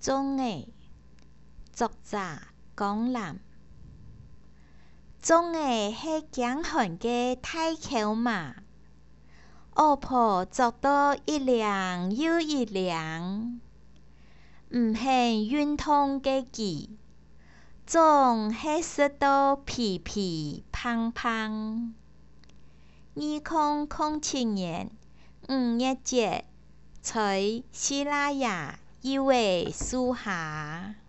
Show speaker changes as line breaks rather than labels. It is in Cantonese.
中的，作者江南。中的是江汉的大口马，乌婆做到一辆又一辆，唔肯运动的佢，总是食到皮皮胖胖。2007年5月节，在西拉雅一位树下。